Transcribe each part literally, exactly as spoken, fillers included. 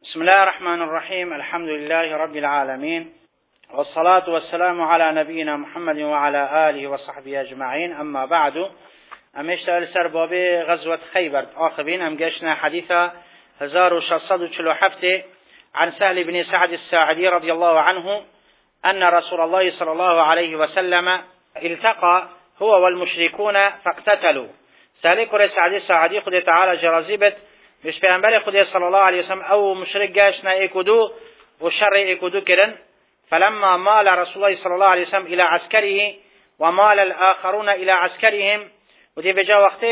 بسم الله الرحمن الرحيم. الحمد لله رب العالمين، والصلاة والسلام على نبينا محمد وعلى آله وصحبه أجمعين. أما بعد، أمشتغل سرباب غزوة خيبر آخرين أم جشنا حديثة هزار وشصد وشلو حفتة عن سهل بن سعد الساعدي رضي الله عنه أن رسول الله صلى الله عليه وسلم التقى هو والمشركون فاقتتلوا. سهل كرة سعد الساعدي خد تعالى جرازيبت مش في أنبالي خدي صلى الله عليه وسلم أو مشرك جاشنا إيكودو والشر إيكودو كرن. فلما مال رسول الله صلى الله عليه وسلم إلى عسكره ومال الآخرون إلى عسكرهم، ودي بجا وقت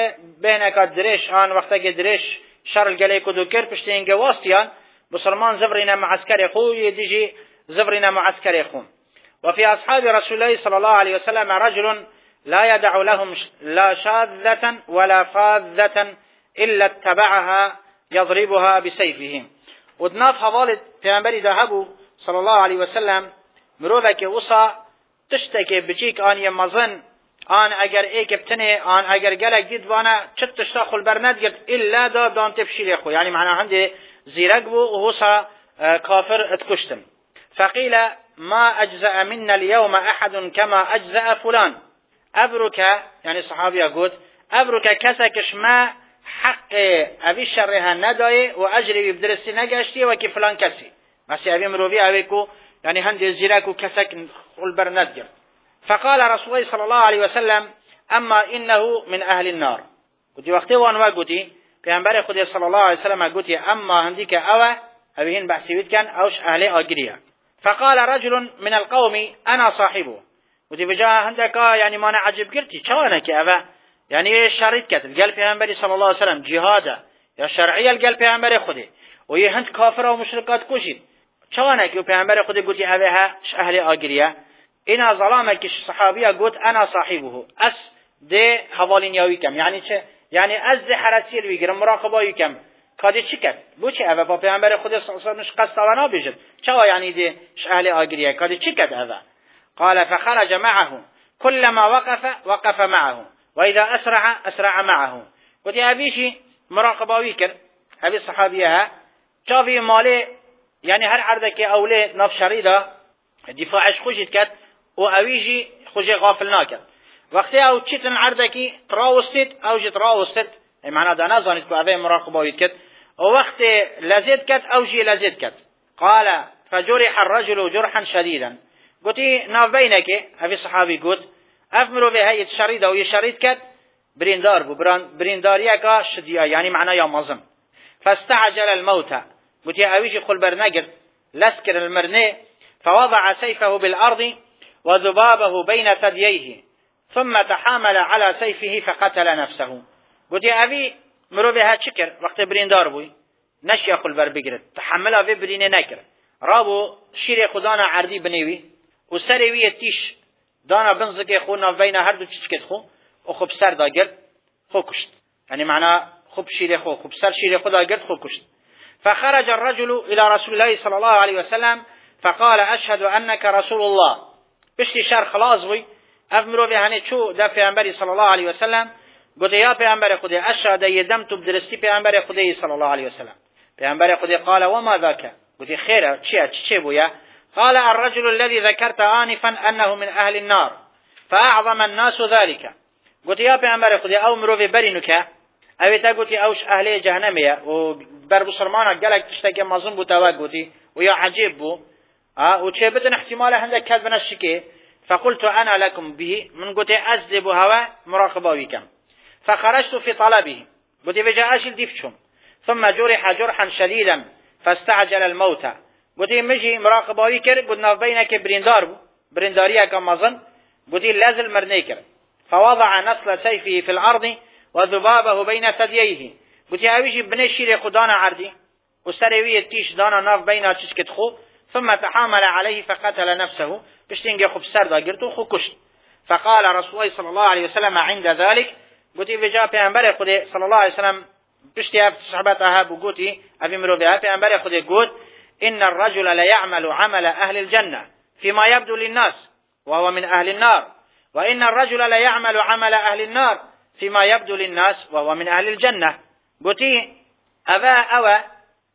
بينك الدريش آن وقت الدريش شر الجلي كودو كر بشتين جواستيان بسلمان زفرنا مع عسكري خو يديجي زفرنا مع عسكري خو. وفي أصحاب رسول الله صلى الله عليه وسلم رجل لا يدع لهم لا شاذة ولا فاذة إلا اتبعها يضربها بسيفهم. ودناف حوالي پیامبری ذهبوا صلى الله عليه وسلم مروذا که وصا تشتكي بجيك آن يمزن آن اگر ایک بتنه آن اگر گلک دید وانا چت تشتا خل برند گرد إلا دا دان تفشيل خو، يعني معنى هنده زيرك بو ووصا كافر اتكشتم. فقيل ما أجزأ منا اليوم أحد كما أجزأ فلان. أبرك يعني صحابي يقول أبرك كسكش ما حق أبي شرها نداي وأجري بدرسي نجاشتي وكي فلان كسي بس أبي مروبي أبيكو يعني هندي زيراكو كسك خلبر ندجر. فقال رسول الله صلى الله عليه وسلم أما إنه من أهل النار. قلت وقتي وانوا قلتي بيعنبري خدي صلى الله عليه وسلم قلتي أما هنديك أوى أبيهن بحسيوت كان أوش أهلي أجريا. فقال رجل من القوم أنا صاحبه. قلت بجاه هندك يعني ما أنا عجب قلتي شوانك أوى يعني شريط كتل قال پیامبری صلى الله عليه وسلم جهاده یا شرعیه قال پیامبر خوده و یه هند کافر و مشرکات کشید چوانه که پیامبر خوده گوتی اوه اهل آگریه. اینا ظلامه که صحابیه گوت انا صاحبه اس ده حوالین یاوی کم یعنی چه یعنی از ده حرسی رو بگیرم مراقبه کم کادی چی کرد بو چه اوه با پیامبر خوده صلی الله علیه و سلم قصد و نبیجد چوا یعنی ده اهل آگریه کادی چی کرد اوه. قال فخرج معه كلما وقف وقف معه وإذا أسرع أسرع معه. ودي أبيشي مراقبة ويكر أبي الصحابيها شافي مالي يعني هر عردك أولي نف شريدة دفاعش خوشت كت وأبيشي خوشي غافل ناكت وقتها أو تشتن عردك تراوستت أو جت راوستت معنى دا نظانت كو أبي مراقبة ويكر ووقت لزيد كت أو جي لزيد كت. قال فجرح الرجل جرحا شديدا. قلتي ناف بينك أبي الصحابي قلت افمرو به هيئة شريدة و يشريد كد بريندار بو بريندارية كا شدية يعني معنى يا مظم. فاستعجل الموت قلت يا اويشي خل برنقر لسكر المرني فوضع سيفه بالارض وذبابه بين ثدييه ثم تحامل على سيفه فقتل نفسه. قلت يا اوي مرو بها شكر وقت بريندار بوي نشي خل بر بقرد تحملها في بريني نكر رابو شيري خدانا عردي بنيوي وسريوية تيش دانا بنزك خونا بين هر دو چیز خو او خوب سر دا گرد خو کشت يعني معنى خوب شیر خو خوب سر شیر خو دا گرد خو کشت. فخرج الرجل الى رسول الله صلى الله عليه وسلم فقال اشهد انك رسول الله. بشتي شر خلاص وي افمرو به هنه چو دا پیامبر صلى الله عليه وسلم گفت یا پیامبر خدا اشهد یدم تو بدرستی پیامبر خدا صلى الله عليه وسلم. پیامبر خدا قال وما ذاك. گفت خير چی چی بویا. قال الرجل الذي ذكرت آنفا أنه من أهل النار فأعظم الناس ذلك. قلت يا پیامبر خدا او مروی برینو که اویتا قلت اوش اهل جهنمیه و بر بسرمانه گلک تشتاکی مظلوم بو توا قلت و یا عجیب بو و چه بدن احتمال هندک کذب نشکی. فقلت انا لكم به من قلت ازدب هوا مراقبه ويكم. فخرجت في طلبه قلت بجاء اشل ديفشم ثم جرح جرحا شديدا فاستعجل الموت. قلتي مجي مراقبه كر قلنا بينك بريندار برينداريه كمظن قلتي لازل مرنيكر فوضع نصل سيفه في الارض وذبابه بين ثدييه. قلتي اويجي بني شير خدانا عردي وسرويه تيش دانا ناف بينها تشكت خو ثم تحامل عليه فقتل نفسه بشتنجي خو بسر دا قرتو خو كشت. فقال رسول الله صلى الله عليه وسلم عند ذلك قلتي بجا پیامبر خدا صلى الله عليه وسلم بشتي صحابتها بقولتي ابي مروبها پیامبر خدا قلت إن الرجل لا يعمل عمل أهل الجنة فيما يبدو للناس وهو من أهل النار وإن الرجل لا يعمل عمل أهل النار فيما يبدو للناس وهو من أهل الجنة. قلتي أبا أوى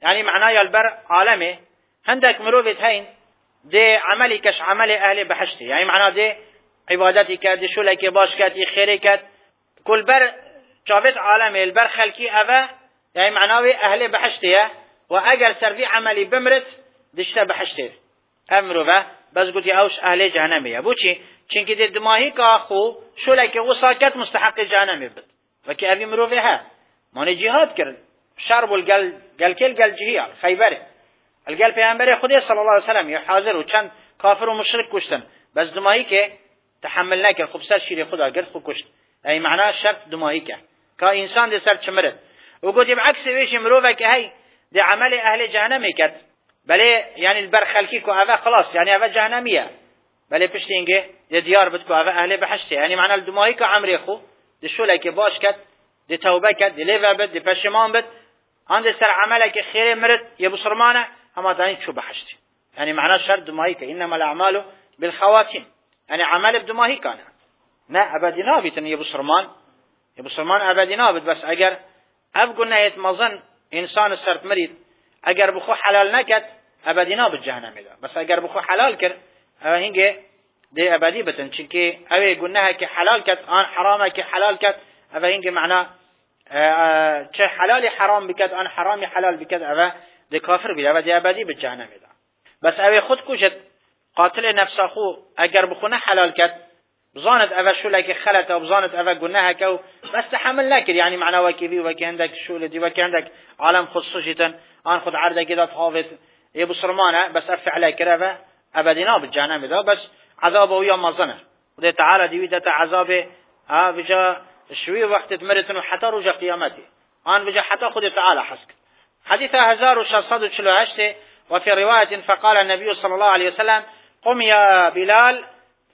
يعني معناه البر عالمه هندك مروفت هين دي عملي كش عمل أهل بحشتي يعني معناه دي عبادتي كات دي شولك باش كات خيري كات كل بر جابت عالمه البر خلقي أبا يعني معناه أهل بحشتي وأجر سرفي عملي بمرت دشتا بحشتي أمره بس قلت أوش أهل جهنمية بوشي چونك دي دماهي كاخو شولك وصاكت مستحق جهنمي بد وكي أبي مروفي ها ماني جهاد كرد شرب القل قل كل قل جهية خيبره القل پیامبر خدا صلی الله علیه و سلم یا حاضر و چند کافر و مشرک کشتن بس دماهی که تحمل نکرد خب سر شیر خدا گرد خود کشت ای معنی شرط دماهی که که انسان دی سر چمرد و گوتی بعکس ویش مروفه که هی دی عمل اهل جهنمی کرد بله یعنی البر خلقی که اوه خلاص یعنی اوه جهنمیه بله پشت اینگه دی دیار بد که اوه اهل بحشته یعنی معنی دماهی که عمری خو دی شوله که باش کرد دی توبه کرد دی لیوه بد دی پشمان بد آن دی سر عمله که خیر مرد یه بسرمانه اما داني شو بحشتي يعني معناه شرط دماهيك انما الاعمال بالخواتيم يعني عمل بدماهي كان نا ابدي نابت يا ابو سرمان يا ابو سرمان ابدي نابت بس اگر ابقوا نهيت مظن انسان صرت مريض اگر بخو حلال نكت ابدي نابت جهنم ده بس اگر بخو حلال كر هنگه دي ابدي بتن چونكي اوي قلناها كي حلال كت ان حرامه كي حلال كت ابا هنگه معناه چه حلال حرام بكت ان حرامي حلال بكت ابا دی کافر بیده و دی ابدی به جهنم میده بس اوی خود کشد قاتل نفس خو اگر بخونه حلال کرد بزاند اوه شوله که خلط و بزاند اوه گناه که بس تحمل نکر یعنی معنا وکی بی وکی هندک شوله دی وکی هندک عالم خود سوشیتن آن خود عرده که داد حافظ یه بسرمانه بس افعله کرده ابدی نا به جهنم میده بس عذاب او یا مزنه و دی تعالی دیوی دتا عذاب ها بجا شوی وقت مرتن و حتی رجا قیامتی آن بجا حتی خود تعالی حسک حديث هزار وشصد وشلوهشت وفي رواية فقال النبي صلى الله عليه وسلم قم يا بلال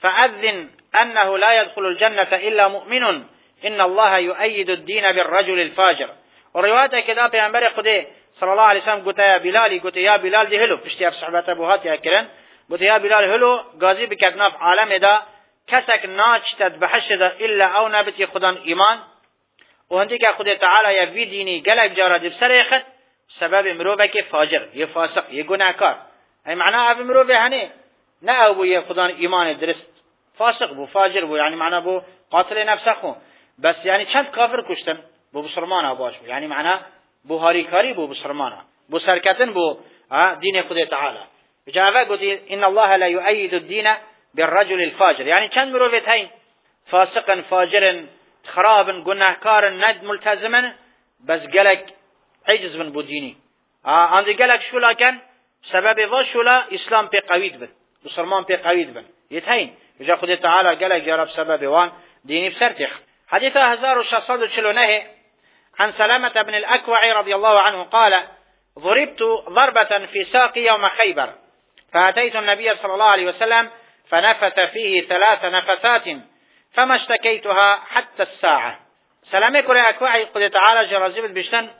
فأذن أنه لا يدخل الجنة إلا مؤمن إن الله يؤيد الدين بالرجل الفاجر ورواية كذا بينبري قده صلى الله عليه وسلم قلت يا بلال قلت يا بلال دي هلو بشتي في صحبة أبوهات يأكرن قلت يا بلال هلو قاضي بكتناف عالم دا كسك ناج تدبحش دا إلا أو نبتي خدان إيمان وهنديك خده تعالى يا في ديني قلق جارة بسر يخد سبب مروبه که فاجر یه فاسق یه گناهکار ای معنی اب مروبه هنه نه او یه خدان ایمان درست فاسق بو فاجر بو یعنی معنی بو قاتل نفس خو بس یعنی چند کافر کشتن بو بسرمان باش بو یعنی معنی بو هاریکاری بو بسرمان بو سرکتن بو دین خدا تعالی جواب گفت ان الله لا يؤيد الدين بالرجل الفاجر یعنی چند مروبه تاین فاسقا فاجرا خرابا گناهکارا ند ملتزما بس گلک عجز من بوديني آه عندي قالك شو لكن سبب واش ولا اسلام بي قويد بن مسلمان بي قويد بن يتهين اجا خد تعالى قالك يا رب سبب وان ديني بسرتخ حديث هزار وشصد وشلونه عن سلامة بن الأكوع رضي الله عنه قال ضربت ضربة في ساقي يوم خيبر فأتيت النبي صلى الله عليه وسلم فنفث فيه ثلاث نفثات فما اشتكيتها حتى الساعة سلامة كل أكوعي قد تعالى جرازيب بشتن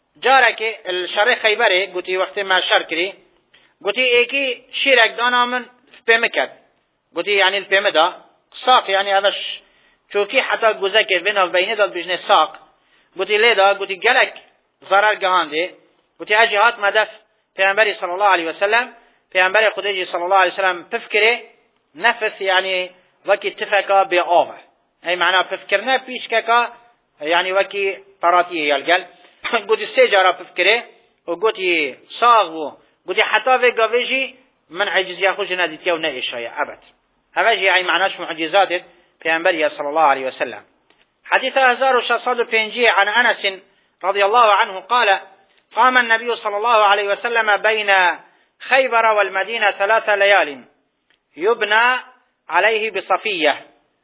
جارك الشرع خيبره قلتي وقت ما شركري قلتي ايكي شيرك دانا من فبمكت قلتي يعني الفبمدا ساق يعني هذا چوكي حتى قزاك بينه وبينه داد بجنه ساق قلتي ليدا قلتي قلك ضرر قهانده قلتي اجهات مدف پیغمبر صلى الله عليه وسلم پیغمبر خديجي صلى الله عليه وسلم تفكره نفس يعني وكي اتفاقا بآوه اي معنى تفكرنا بيشككا يعني وكي طراتيه يالقل قلت سه جارا بفكره وقلت صاغ قلت حتى في قفيجي من عجزيا خوش ناديتيا ونائشايا أبد هذا جي يعني معناش معجزات پیغمبر صلى الله عليه وسلم حديث هزار وشصد بينجي عن أنس رضي الله عنه قال قام النبي صلى الله عليه وسلم بين خيبر والمدينة ثلاث ليال يبنى عليه بصفية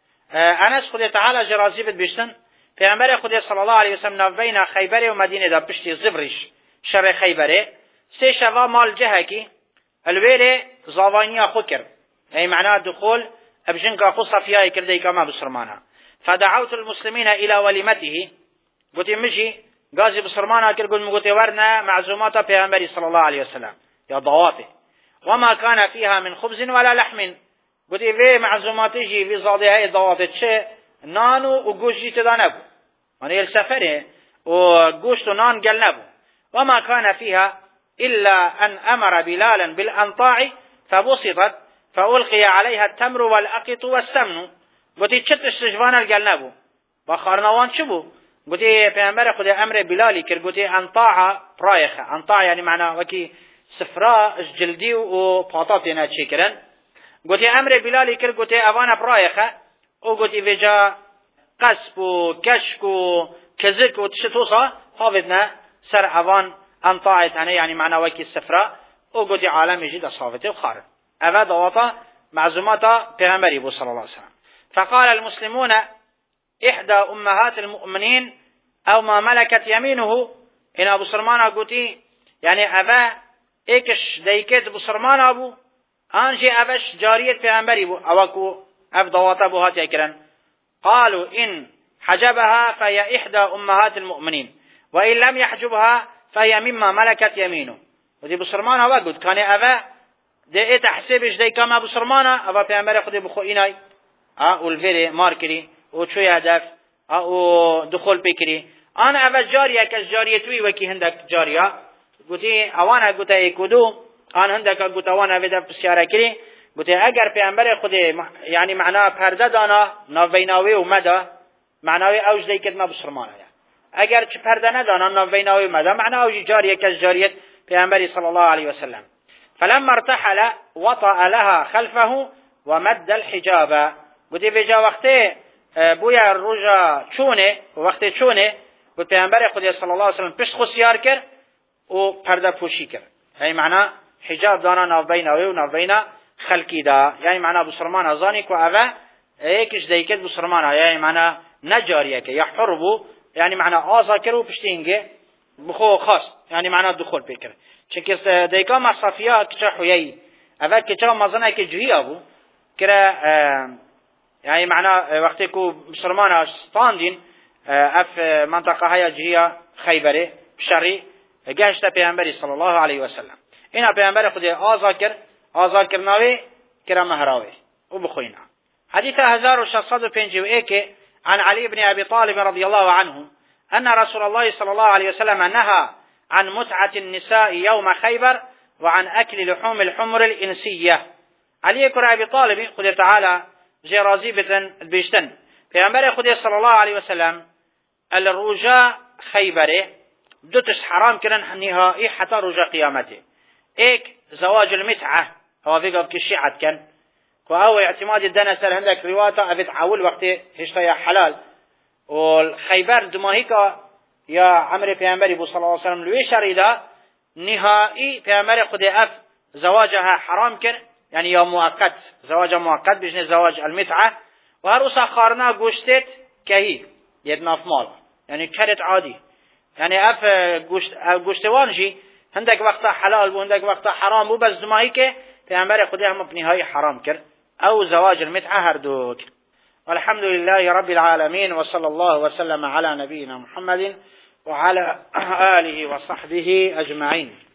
أنس خذ تعالى جرازيب بيشتن پیغمبر خدا صلی الله علیه و سلم بین خیبر و مدینه دا پشت زبرش شر خیبره سه شوا مال جهه کی الویره زاوانی خود کرد ای معنی دخول ابجنک خود صفیه کرده کما بسرمانه فدعوت المسلمین الى وليمته قلت مجي غازي بسرمانه کرد قلت مگوت ورنا معزومات پیغمبر صلی الله علیه و سلم یا ضواته وما كان فيها من خبز ولا لحم قلت في معزوماتي في زاده هي ضواته چه نانو و گوشت دا نبو يعني السفره و گوشت و نان قل نبو وما كان فيها إلا أن أمر بلالا بالأنطاع فبسطت فألقي عليها التمر والأقط والسمن. قلت چتش سجوان الگل نبو با خارنوان چه بو؟ قلت پیامبر خدا امر بلالی کرد، قلت انطاع پرایخه، انطاع یعنی معنا وکی سفرا جلدی و پاتات اینا چی کرن. قلت امر بلالی کرد، قلت اوانا پرایخه او قلت وجا قصب و کشک و کزک و تشتوصا حافظنا سر اوان انطاع تانه یعنی معنا وکی سفرا او قلت عالم جد صافته و خارن. اوه دواتا معزوماتا پیامبری بو صلی الله علیه وسلم. فقال المسلمون إحدى أمهات المؤمنين أو ما ملكت يمينه. إن أبو سلمان قلتي يعني أبا إيكش ديكت أبو سلمان أبو أنجي أبش جارية في أنبري بو أوكو أبضوات أبو هات يكرن. قالوا إن حجبها فهي إحدى أمهات المؤمنين وإن لم يحجبها فهي مما ملكت يمينه. ودي أبو سلمان أبا قلت كان أبا دي تحسبش دي كما أبو سلمان أبا في أنبري خدي بخو إناي أه والفيري ماركري و چوی هدف او دخول بکری آن اول جاریه که جاریه توی وکی هندک جاریا گوتی اوان گوته یکودو آن هندک گوت اوان هدف بسیاره کری گوتی اگر پیامبر خود یعنی معنا پرده دانا نویناوی و مدا معناوی اوج دیکت ما بسرمانه اگر چه پرده ندانا نویناوی و مدا معنا اوج جاریه که جاریت پیامبر صلی الله علیه وسلم. فلما ارتحل وطأ لها خلفه ومد الحجاب. گوتی بجا وقته بویا روزا چونه وقتی چونه بود پیامبر خدا صلی الله علیه و سلم پشت خسیار کرد و پرده پوشی کرد. یعنی معنا حجاب دانا نوبین اوی و نوبین خلقی دا یعنی معنا بسرمان ازانی کو اوه یکش دیکت بسرمان یعنی معنا نجاریه که یا حربو یعنی معنا آزا کرو پشتینگه بخو خاص یعنی معنا دخول بکر چونکه دیکا مصافیا کچا حیی اوه کچا مزنه که جهی ابو کرا يعني معناه وقتی کو مسلمان استاندین اف منطقه های جهیا خیبره شری گشت پیامبری صلی الله علیه و سلم. اینا پیامبر خود آزاد کرد آزاد کرناوی کرا مهراوی و بخوینا. حديث هزار وشصد وبنجوئك عن علي بن أبي طالب رضي الله عنه أن رسول الله صلى الله عليه وسلم نهى عن متعة النساء يوم خيبر وعن أكل لحوم الحمر الإنسية. علي بن أبي طالب خد تعالى جرازي بتن البيشتن پیغمبر خدا صلى الله عليه وسلم الرجاء خيبره دوتش حرام كرن نهائي حتى رجاء قيامته. ايك زواج المتعة هو فيقف كشيعة كان وهو اعتماد الدنا سر عندك رواية أبي تعول وقت هشتا يا حلال والخيبر دماهيكا يا عمر پیغمبر صلى الله عليه وسلم لوي شريدا نهائي پیغمبر خدا اف زواجها حرام كر يعني يا مؤقت زواج مؤقت بجن زواج المتعة وهروسا خارنا گوشتت كهي يدناف مال يعني كرت عادي يعني اف گوشت گوشتوان جي هندك وقتا حلال و هندك وقتا حرام بو بس دماهي که پیغمبر خدا هم بنهاية حرام كر او زواج المتعة هردوك. والحمد لله رب العالمين وصلى الله وسلم على نبينا محمد وعلى آله وصحبه أجمعين.